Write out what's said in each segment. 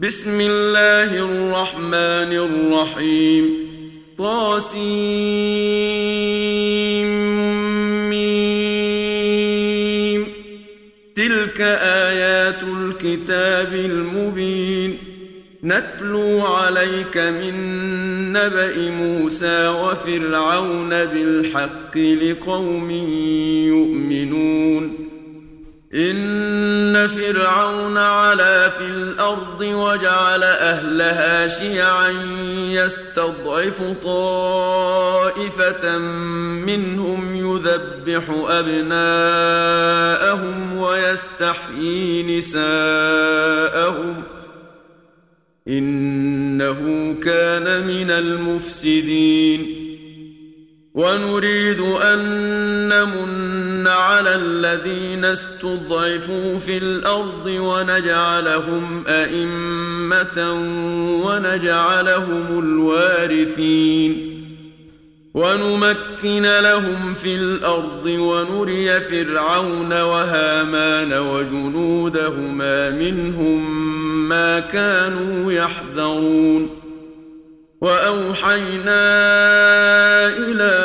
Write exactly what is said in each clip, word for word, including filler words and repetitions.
بسم الله الرحمن الرحيم طاسيم تلك آيات الكتاب المبين نتلو عليك من نبأ موسى وفرعون بالحق لقوم يؤمنون إن فرعون علا في الأرض وجعل أهلها شيعا يستضعف طائفة منهم يذبح أبناءهم ويستحيي نساءهم إنه كان من المفسدين ونريد أن نمن على الذين استضعفوا في الأرض ونجعلهم أئمة ونجعلهم الوارثين ونمكن لهم في الأرض ونري فرعون وهامان وجنودهما منهم ما كانوا يحذرون وأوحينا إلى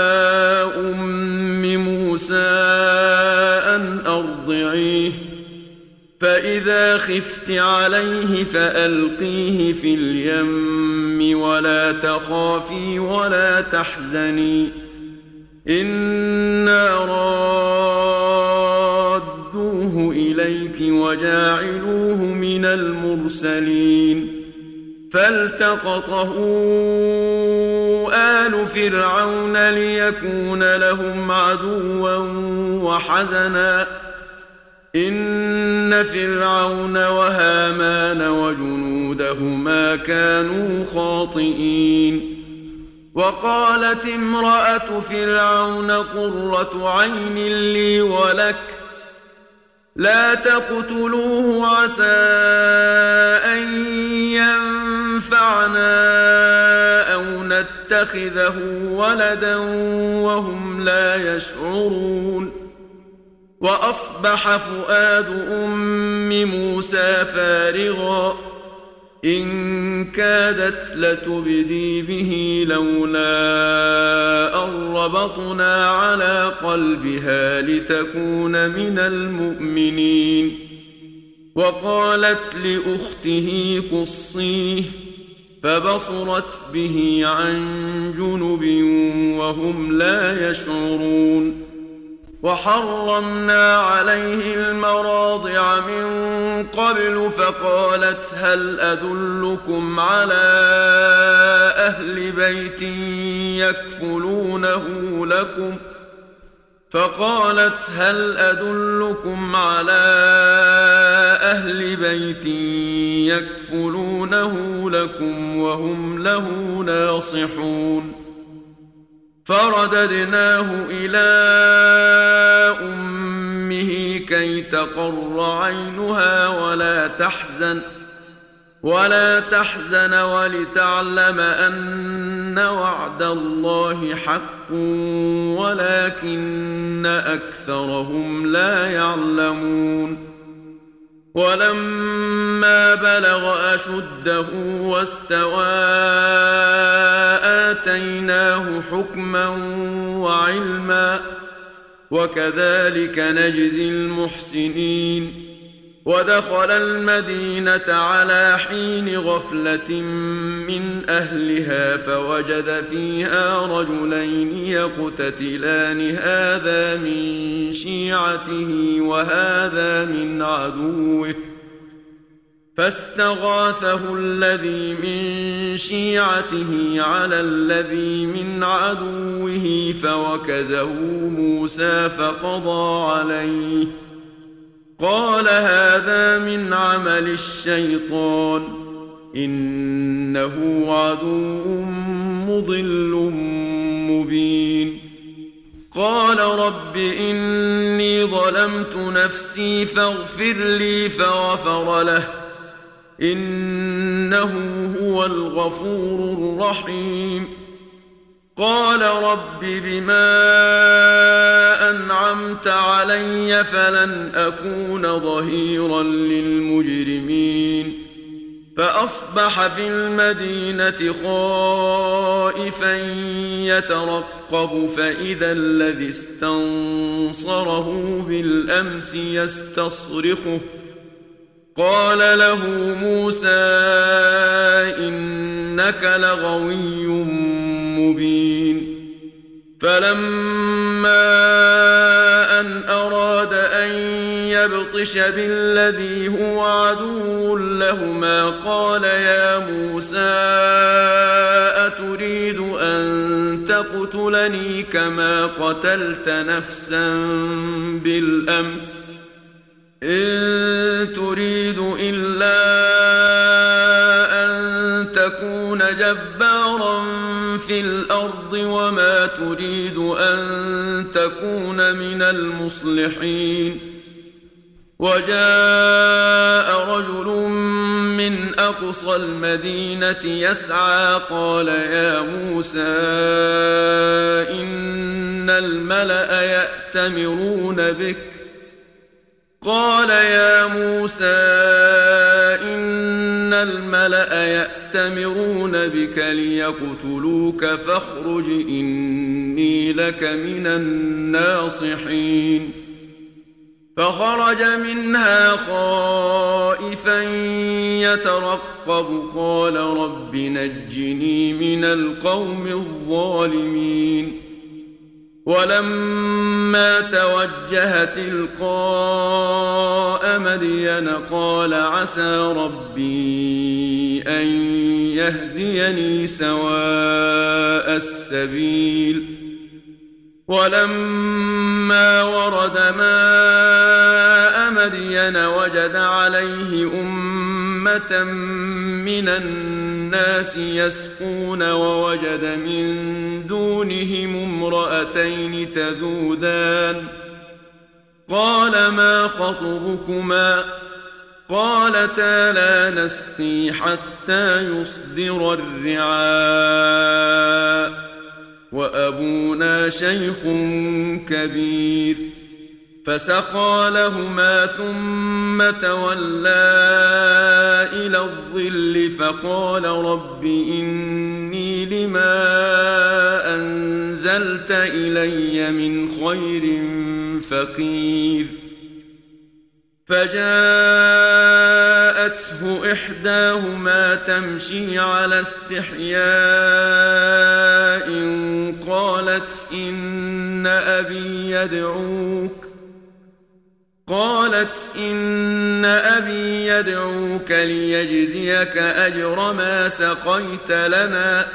أم موسى أن أرضعيه فإذا خفت عليه فألقيه في اليم ولا تخافي ولا تحزني إنا رادوه إليك وجاعلوه من المرسلين فالتقطه آل فرعون ليكون لهم عدوا وحزنا إن فرعون وهامان وجنودهما كانوا خاطئين وقالت امرأة فرعون قرة عين لي ولك لا تقتلوه عسى أن ينفعنا أو نتخذه ولدا وهم لا يشعرون وأصبح فؤاد أم موسى فارغا إن كادت لتبدي به لولا أن ربطنا على قلبها لتكون من المؤمنين وقالت لأخته قصيه فبصرت به عن جنب وهم لا يشعرون وحرمنا عليه المراضع من قبل فقالت هل أدلكم على أهل بيت يكفلونه لكم فقالت هل أدلكم على أهل بيت يكفلونه لكم وهم له ناصحون فرددناه إلى أمه كي تقر عينها ولا تحزن ولا تحزن ولتعلم أن وعد الله حق ولكن أكثرهم لا يعلمون ولما بلغ أشده واستوى آتيناه حكما وعلما وكذلك نجزي المحسنين ودخل المدينة على حين غفلة من أهلها فوجد فيها رجلين يقتتلان هذا من شيعته وهذا من عدوه فاستغاثه الذي من شيعته على الذي من عدوه فوكزه موسى فقضى عليه قال هذا من عمل الشيطان إنه عدو مضل مبين قال رب إني ظلمت نفسي فاغفر لي فغفر له إنه هو الغفور الرحيم قال رب بما أنعمت علي فلن أكون ظهيرا للمجرمين فأصبح في المدينة خائفا يترقب فإذا الذي استنصره بالأمس يستصرخه قال له موسى إنك لغوي مبين. فلما أن أراد أن يبطش بالذي هو عدو لهما قال يا موسى أتريد أن تقتلني كما قتلت نفسا بالأمس إن تريد إلا أن تكون جبارا في الأرض وما تريد أن تكون من المصلحين. وجاء رجل من أقصى المدينة يسعى قال يا موسى إن الملأ يأتمرون بك قال يا موسى إن الملأ يأتمرون بك ليقتلوك فاخرج إني لك من الناصحين. فخرج منها خائفا يترقب قال رب نجني من القوم الظالمين. ولما توجه تلقاء مدين قال عسى ربي أن يهديني سواء السبيل. ولما ورد ماء مدين وجد عليه أمة من الناس يسقون ووجد من دونهم امرأتين تذودان قال ما خطبكما قالتا لا نسقي حتى يصدر الرعاء وأبونا شيخ كبير. فسقى لهما ثم تولى إلى الظل فقال رب إني لما أنزلت إلي من خير فقير. فجاءته إحداهما تمشي على استحياء قالت إن أبي يدعوك قالت إن أبي يدعوك ليجزيك أجر ما سقيت لنا.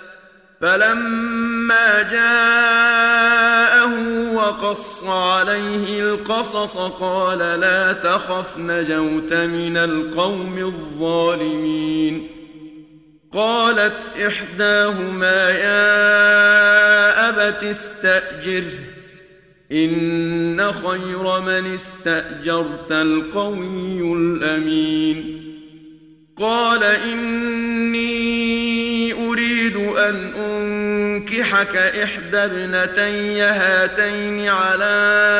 فلما جاءه وقص عليه القصص قال لا تخف نجوت من القوم الظالمين. قالت إحداهما يا أبت استأجره إن خير من استأجرت القوي الأمين. قال إني أريد أن أنكحك إحدى ابنتي هاتين على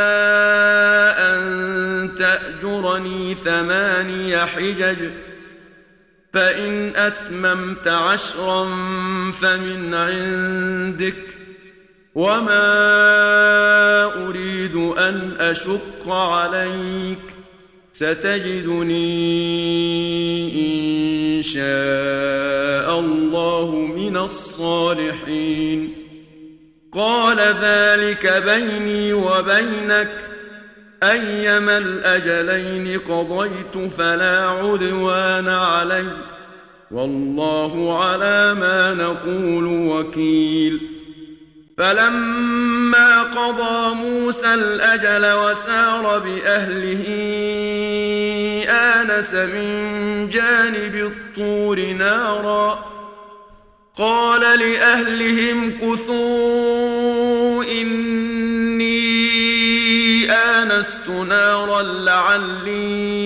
أن تأجرني ثماني حجج فإن أتممت عشرا فمن عندك وما أريد أن أشق عليك ستجدني إن شاء الله من الصالحين. قال ذلك بيني وبينك أيما الأجلين قضيت فلا عدوان علي والله على ما نقول وكيل. فلما قضى موسى الأجل وسار بأهله آنس من جانب الطور نارا قال لأهلهم كثوا إني آنست نارا لعلي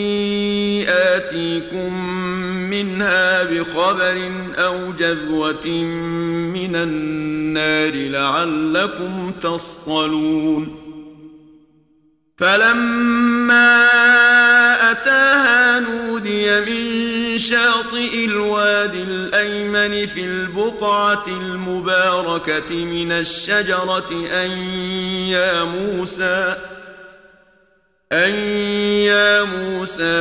آتيكم منها بخبر أو جذوة من النار لعلكم تصطلون. فلما أتاها نودي من شاطئ الوادي الأيمن في البقعة المباركة من الشجرة أن يا موسى أن يا موسى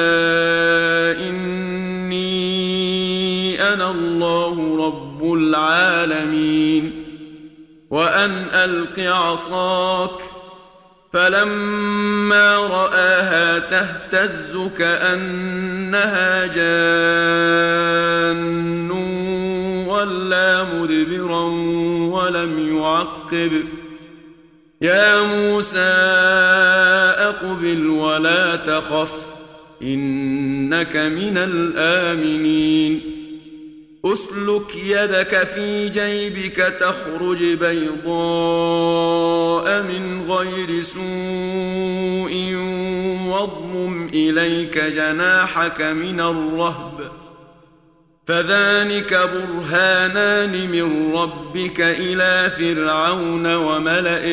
إني أنا الله رب العالمين وأن ألق عصاك فلما رآها تهتز كأنها جان ولا مدبرا ولم يعقب يا موسى أقبل ولا تخف إنك من الآمنين أسلك يدك في جيبك تخرج بيضاء من غير سوء واضمم إليك جناحك من الرهب فذلك برهانان من ربك إلى فرعون وملئه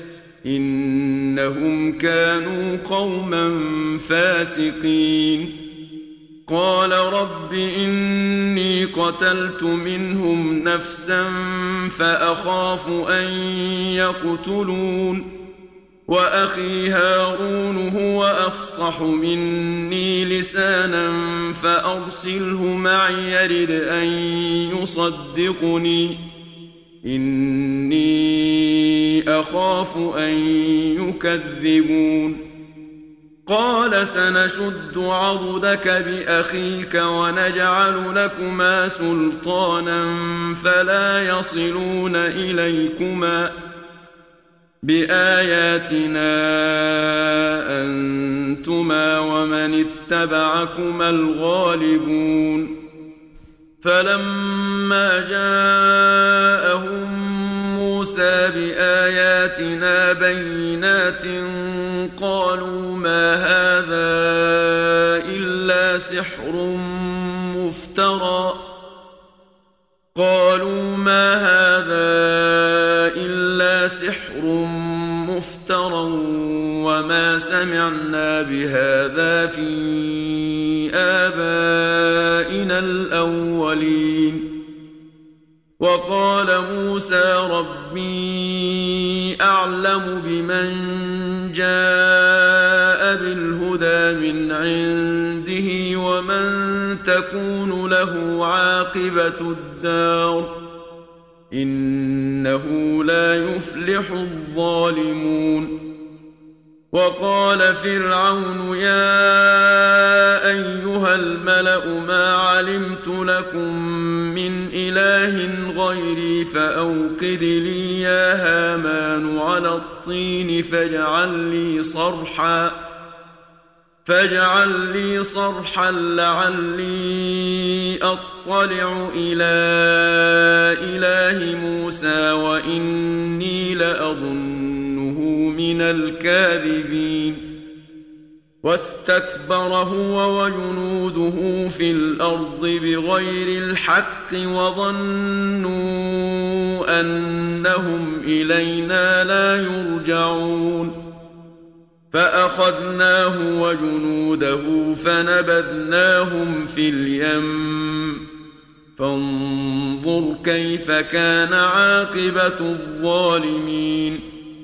إنهم كانوا قوما فاسقين قال رب إني قتلت منهم نفسا فأخاف أن يقتلون وأخي هارون هو أفصح مني لسانا فأرسله معي يرد أن يصدقني إني أخاف أن يكذبون قال سنشد عضدك بأخيك ونجعل لكما سلطانا فلا يصلون إليكما بآياتنا أنتما ومن اتبعكما الغالبون فلما جاءهم موسى بآياتنا بينات قالوا ما هذا إلا سحر مفترى قالوا ما هذا إلا سحر مفترى وما سمعنا بهذا في آبائنا الأولين وقال موسى ربي أعلم بمن جاء بالهدى من عنده ومن تكون له عاقبة الدار إنه لا يفلح الظالمون وقال فرعون يا أيها الملأ ما علمت لكم من إله غيري فأوقد لي يا هامان على الطين فاجعل لي صرحا فاجعل لي صرحا لعلي أطلع إلى إله موسى وإني لأظنه من الكاذبين واستكبر هو وجنوده في الأرض بغير الحق وظنوا أنهم إلينا لا يرجعون فأخذناه وجنوده فنبذناهم في اليم فانظر كيف كان عاقبة الظالمين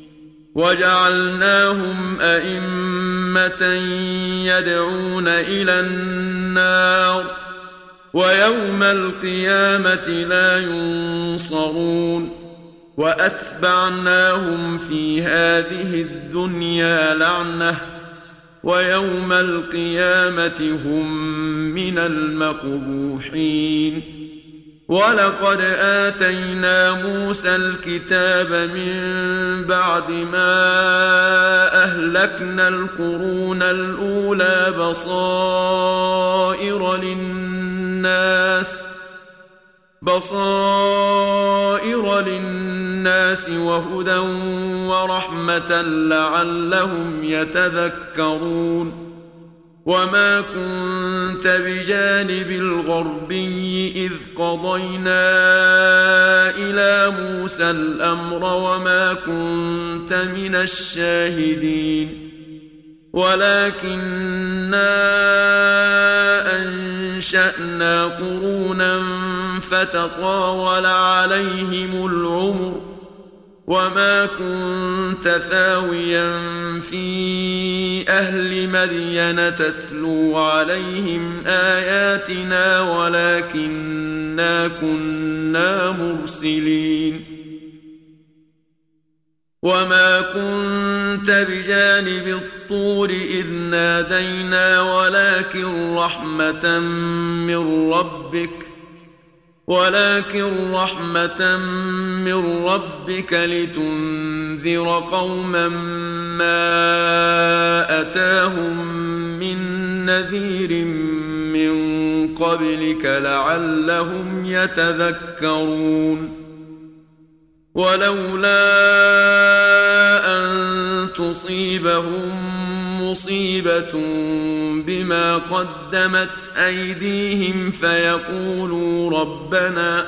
وجعلناهم أئمة يدعون إلى النار ويوم القيامة لا ينصرون وأتبعناهم في هذه الدنيا لعنة ويوم القيامة هم من المقبوحين ولقد آتينا موسى الكتاب من بعد ما أهلكنا القرون الأولى بصائر للناس بصائر للناس وهدى ورحمة لعلهم يتذكرون وما كنت بجانب الغربي إذ قضينا إلى موسى الأمر وما كنت من الشاهدين ولكننا أنشأنا قرونا فتطاول عليهم العمر وما كنت ثاويا في أهل مدين تتلو عليهم آياتنا ولكننا كنا مرسلين وما كنت بجانب الطور إذ نادينا ولكن رحمة من ربك ولكن رحمة من ربك لتنذر قوما ما أتاهم من نذير من قبلك لعلهم يتذكرون ولولا أن تصيبهم مصيبة بما قدمت أيديهم فيقولوا ربنا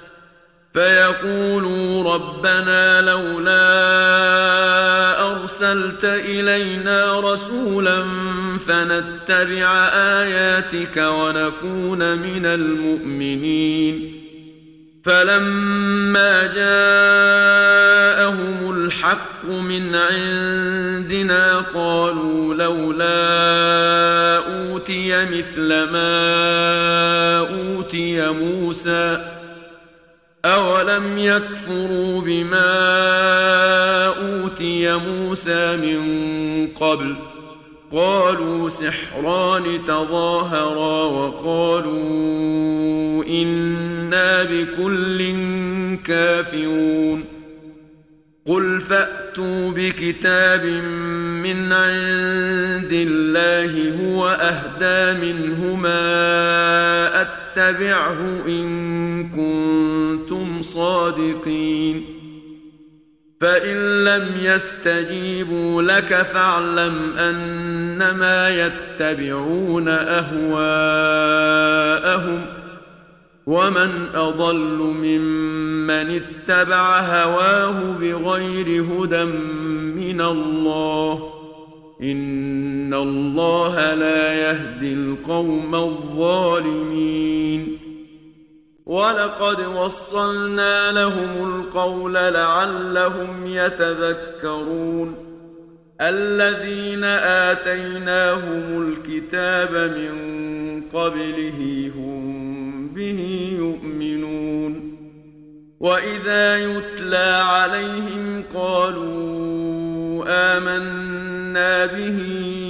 فيقولوا ربنا لولا أرسلت إلينا رسولا فنتبع آياتك ونكون من المؤمنين فلما جاءهم الحق من عندنا قالوا لولا أوتي مثل ما أوتي موسى أولم يكفروا بما أوتي موسى من قبل قالوا سحران تظاهرا وقالوا إنا بكل كافرون قل فأتوا بكتاب من عند الله هو أهدى منهما أتبعه إن كنتم صادقين فإن لم يستجيبوا لك فاعلم أنما يتبعون أهواءهم ومن أضل ممن اتبع هواه بغير هدى من الله إن الله لا يهدي القوم الظالمين ولقد وصلنا لهم القول لعلهم يتذكرون الذين آتيناهم الكتاب من قبله هم به يؤمنون وإذا يتلى عليهم قالوا آمنا به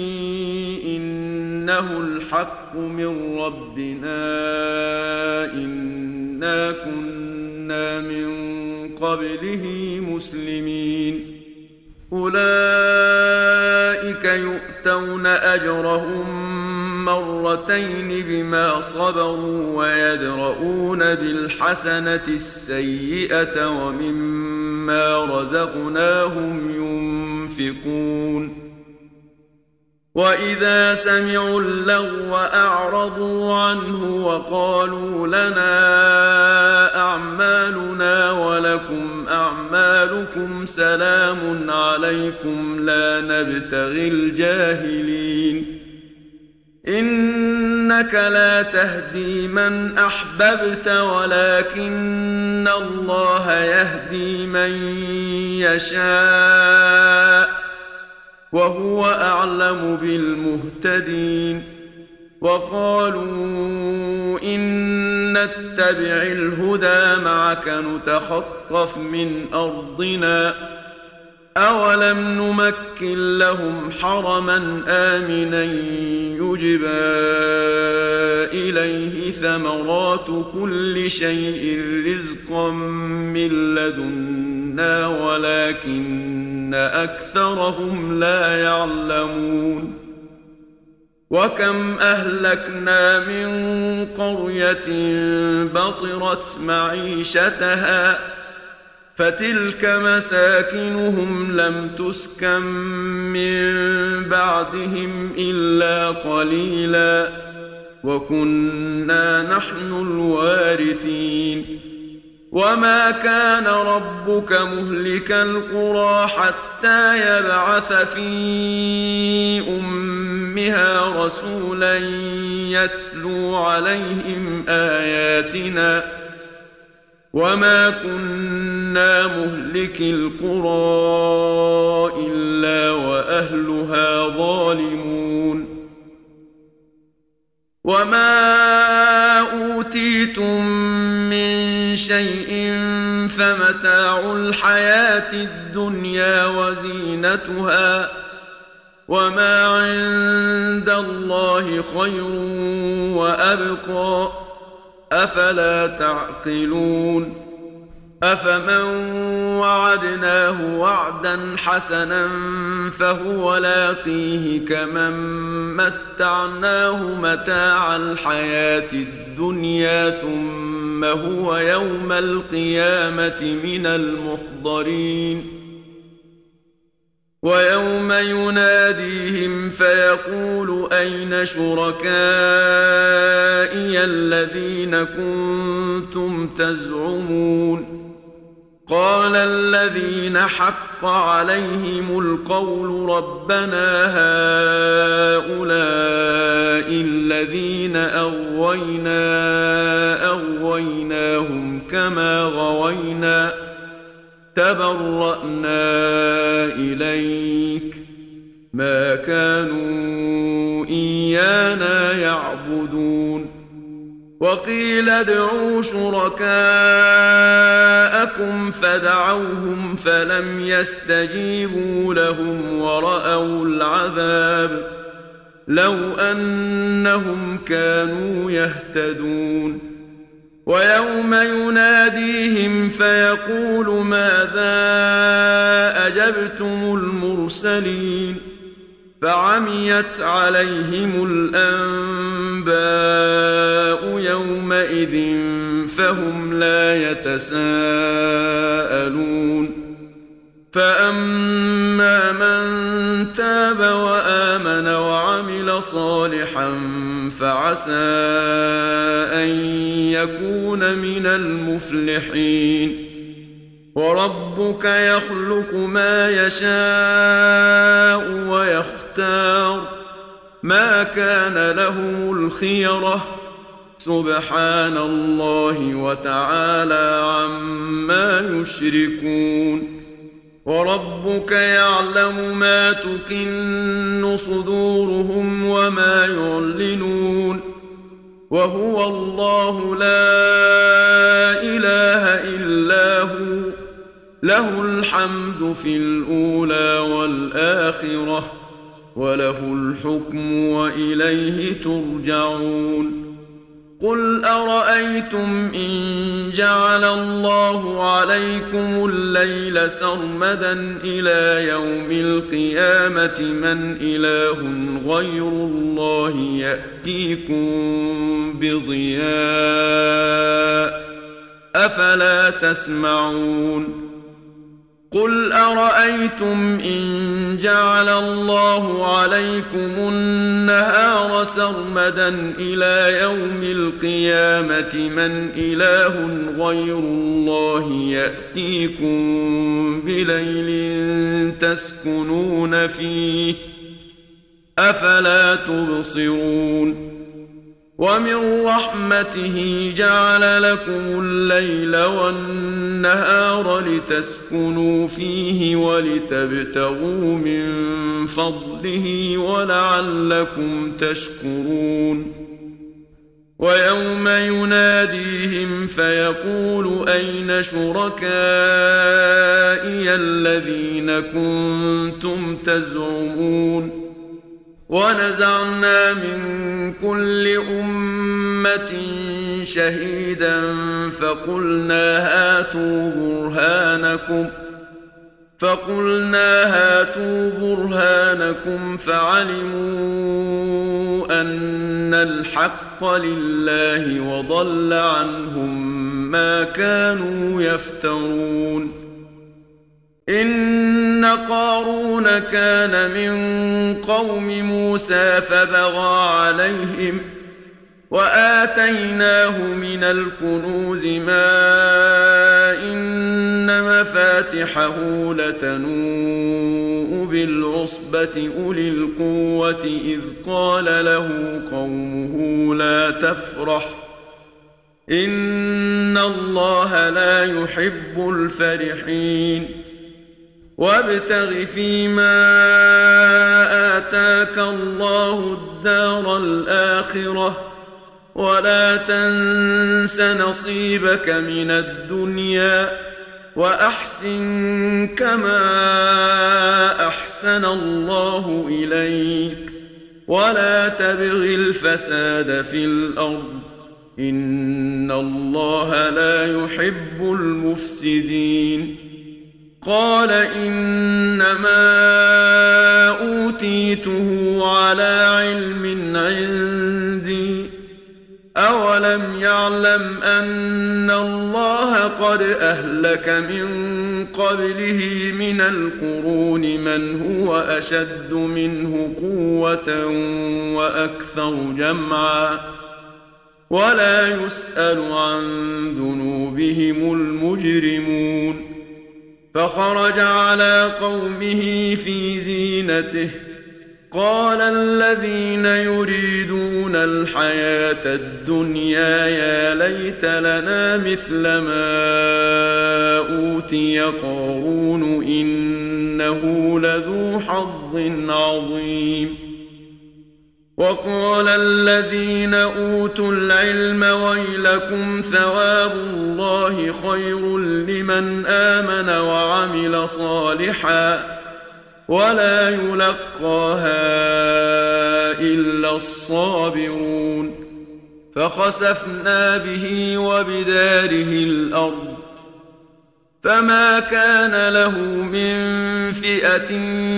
إنه الحق من ربنا إنا كنا من قبله مسلمين أولئك يؤتون أجرهم مرتين بما صبروا ويدرؤون بالحسنة السيئة ومما رزقناهم ينفقون وإذا سمعوا اللغو أعرضوا عنه وقالوا لنا أعمالنا ولكم أعمالكم سلام عليكم لا نبتغي الجاهلين إنك لا تهدي من أحببت ولكن الله يهدي من يشاء وهو أعلم بالمهتدين وقالوا إن نتبع الهدى معك نتخطف من أرضنا أولم نمكن لهم حرما آمنا يجبى إليه ثمرات كل شيء رزقا من لدنا ولكن أكثرهم لا يعلمون وكم أهلكنا من قرية بطرت معيشتها فتلك مساكنهم لم تسكن من بعدهم إلا قليلا وكنا نحن الوارثين وما كان ربك مهلك القرى حتى يبعث في أمها رسولا يتلو عليهم آياتنا وما كنا مهلك القرى إلا وأهلها ظالمون وما أوتيتم من شيء فمتاع الحياة الدنيا وزينتها وما عند الله خير وأبقى أفلا تعقلون أفمن وعدناه وعدا حسنا فهو لاقيه كمن متعناه متاع الحياة الدنيا ثم هو يوم القيامة من المحضرين ويوم يناديهم فيقول أين شركائي الذين كنتم تزعمون قال الذين حق عليهم القول ربنا هؤلاء الذين أغوينا أغويناهم كما غوينا تبرأنا إليك ما كانوا إيانا يعبدون وقيل ادعوا شركاءكم فدعوهم فلم يستجيبوا لهم ورأوا العذاب لو أنهم كانوا يهتدون ويوم يناديهم فيقول ماذا أجبتم المرسلين فعميت عليهم الأنباء يومئذ فهم لا يتساءلون فأما من تاب وآمن وعمل صالحا فعسى أن يكون من المفلحين وربك يخلق ما يشاء ويختار ما كان لهم الخيرة سبحان الله وتعالى عما يشركون وربك يعلم ما تكن صدورهم وما يعلنون وهو الله لا إله إلا هو له الحمد في الأولى والآخرة وله الحكم وإليه ترجعون قل أرأيتم إن جعل الله عليكم الليل سرمدا إلى يوم القيامة من إله غير الله يأتيكم بضياء أفلا تسمعون قل أرأيتم إن جعل الله عليكم النهار سرمدا إلى يوم القيامة من إله غير الله يأتيكم بليل تسكنون فيه أفلا تبصرون ومن رحمته جعل لكم الليل والنهار لتسكنوا فيه ولتبتغوا من فضله ولعلكم تشكرون ويوم يناديهم فيقول أين شركائي الذين كنتم تزعمون ونزعنا من كل أمة شهيدا فقلنا هاتوا برهانكم فقلنا هاتوا برهانكم فعلموا أن الحق لله وضل عنهم ما كانوا يفترون إن قارون كان من قوم موسى فبغى عليهم وآتيناه من الكنوز ما إن مفاتحه لتنوء بالعصبة أولي القوة إذ قال له قومه لا تفرح إن الله لا يحب الفرحين وابتغ فيما آتاك الله الدار الآخرة ولا تنس نصيبك من الدنيا وأحسن كما أحسن الله إليك ولا تبغ الفساد في الأرض إن الله لا يحب المفسدين قال إنما أوتيته على علم عندي أولم يعلم أن الله قد أهلك من قبله من القرون من هو أشد منه قوة وأكثر جمعا ولا يسأل عن ذنوبهم المجرمون فخرج على قومه في زينته قال الذين يريدون الحياة الدنيا يا ليت لنا مثل ما أوتي قارون إنه لذو حظ عظيم وقال الذين أوتوا العلم ويلكم ثواب الله خير لمن آمن وعمل صالحا ولا يلقاها إلا الصابرون فخسفنا به وبداره الأرض فما كان له من فئة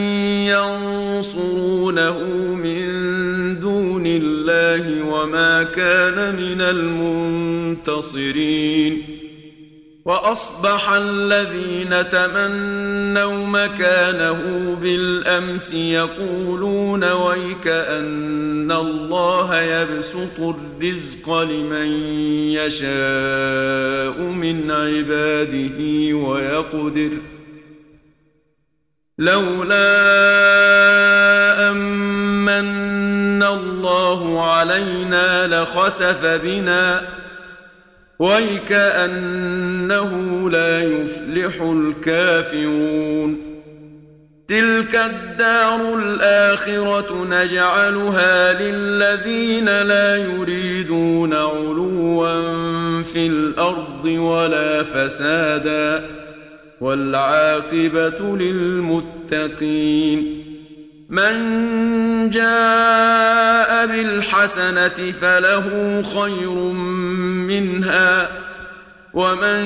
ينصرونه من دون الله وما كان من المنتصرين وأصبح الذين تمنوا مكانه بالأمس يقولون ويك أن الله يبسط الرزق لمن يشاء من عباده ويقدر لولا أمن الله علينا لخسف بنا ويكأنه لا يفلح الكافرون تلك الدار الآخرة نجعلها للذين لا يريدون علوا في الأرض ولا فسادا والعاقبة للمتقين من جاء بالحسنة فله خير منها ومن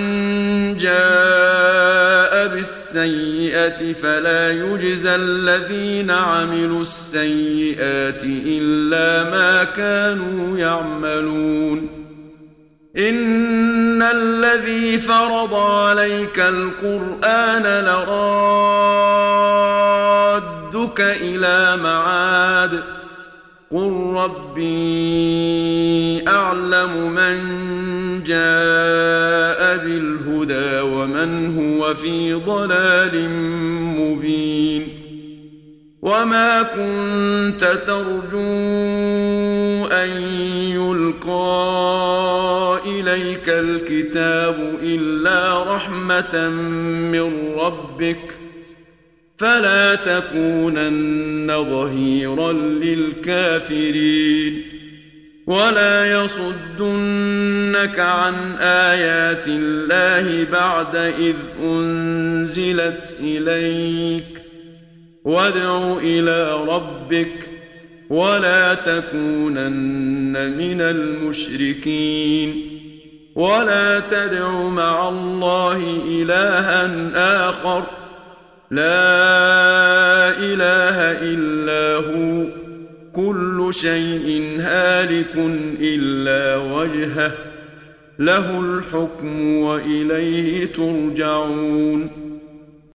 جاء بالسيئة فلا يجزى الذين عملوا السيئات إلا ما كانوا يعملون إن الذي فرض عليك القرآن لرادك إلى معاد قل ربي أعلم من جاء بالهدى ومن هو في ضلال مبين وما كنت ترجو أن يلقى إليك الكتاب إلا رحمة من ربك فلا تكونن ظهيرا للكافرين ولا يصدنك عن آيات الله بعد إذ أنزلت إليك وادع إلى ربك ولا تكونن من المشركين ولا تدع مع الله إلها آخر لا إله إلا هو كل شيء هالك إلا وجهه له الحكم وإليه ترجعون